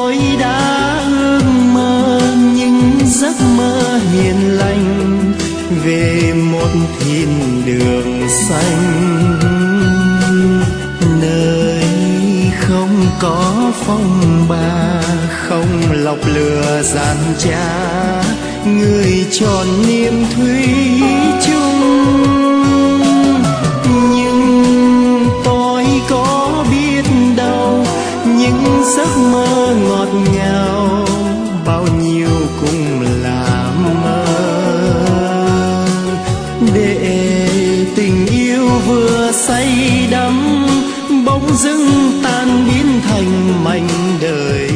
tôi đã ước mơ những giấc mơ hiền lành về một thiên đường xanh, nơi không có phong ba, không lọc lừa gian trá, người tròn niềm thủy chung. Nhưng tôi có biết đâu những giấc mơ ngọt ngào bao nhiêu cũng là mơ, để tình yêu vừa say đắm bỗng dưng tan biến thành mảnh đời